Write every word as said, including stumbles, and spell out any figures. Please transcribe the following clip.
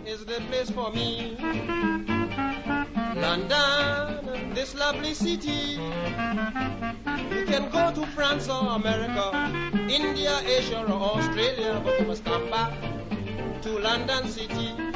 is the place for me. London, this lovely city. You can go to France or America, India, Asia or Australia, but you must come back to London City.